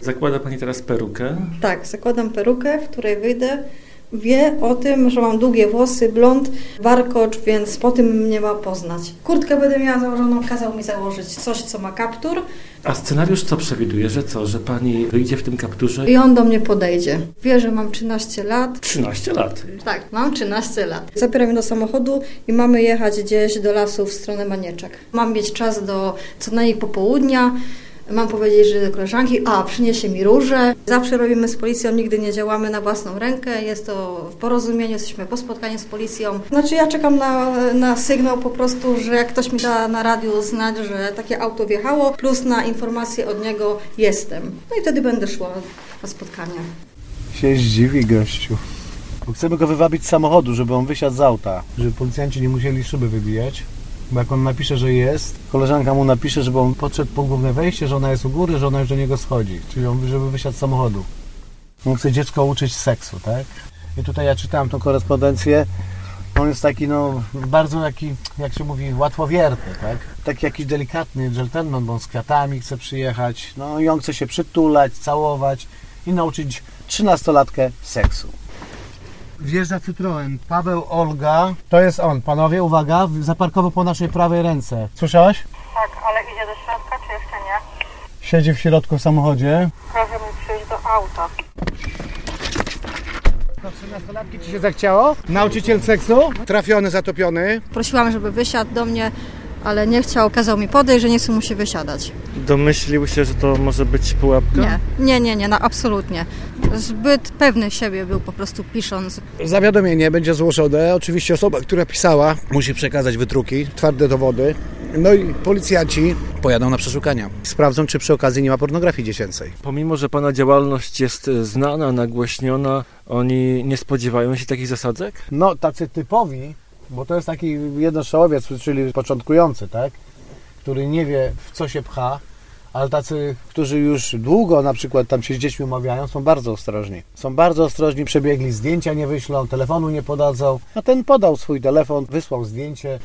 Zakłada pani teraz perukę? Tak, zakładam perukę, w której wyjdę. Wie o tym, że mam długie włosy, blond, warkocz, więc po tym mnie ma poznać. Kurtkę będę miała założoną, kazał mi założyć coś, co ma kaptur. A scenariusz co przewiduje, że co, że pani wyjdzie w tym kapturze? I on do mnie podejdzie. Wie, że mam 13 lat. 13 lat. Tak, mam 13 lat. Zabiera mnie do samochodu i mamy jechać gdzieś do lasu w stronę Manieczek. Mam mieć czas do co najmniej popołudnia. Mam powiedzieć, że do koleżanki, przyniesie mi róże. Zawsze robimy z policją, nigdy nie działamy na własną rękę. Jest to w porozumieniu, jesteśmy po spotkaniu z policją. Znaczy ja czekam na sygnał po prostu, że jak ktoś mi da na radiu znać, że takie auto wjechało, plus na informację od niego jestem. No i wtedy będę szła na spotkanie. Się zdziwi gościu. Bo chcemy go wywabić z samochodu, żeby on wysiadł z auta, żeby policjanci nie musieli szyby wybijać. Bo jak on napisze, że jest, koleżanka mu napisze, żeby on podszedł po główne wejście, że ona jest u góry, że ona już do niego schodzi. Czyli on, żeby wysiadł z samochodu. On chce dziecko uczyć seksu, tak? I tutaj ja czytałem tą korespondencję. On jest taki, bardzo jak się mówi, łatwowierny, tak? Taki jakiś delikatny dżentelmen, bo on z kwiatami chce przyjechać. No i on chce się przytulać, całować i nauczyć 13-latkę seksu. Wjeżdża Citroen. Paweł, Olga. To jest on. Panowie, uwaga, zaparkował po naszej prawej ręce. Słyszałaś? Tak, ale idzie do środka, czy jeszcze nie? Siedzi w środku w samochodzie. Proszę mi przyjść do auta. Do 13-latki ci się zachciało? Nauczyciel seksu? Trafiony, zatopiony. Prosiłam, żeby wysiadł do mnie, ale nie chciał, kazał mi podejść, że nie chce mu się wysiadać. Domyślił się, że to może być pułapka? Nie, absolutnie. Zbyt pewny siebie był po prostu pisząc. Zawiadomienie będzie złożone. Oczywiście osoba, która pisała, musi przekazać wytruki, twarde dowody. No i policjanci pojadą na przeszukania. Sprawdzą, czy przy okazji nie ma pornografii dziecięcej. Pomimo, że pana działalność jest znana, nagłośniona, oni nie spodziewają się takich zasadzek? No, tacy typowi, bo to jest taki jednostrzałowiec, czyli początkujący, tak? Który nie wie, w co się pcha, ale tacy, którzy już długo na przykład tam się z dziećmi umawiają, są bardzo ostrożni. Są bardzo ostrożni, przebiegli, zdjęcia nie wyślą, telefonu nie podadzą. A ten podał swój telefon, wysłał zdjęcie.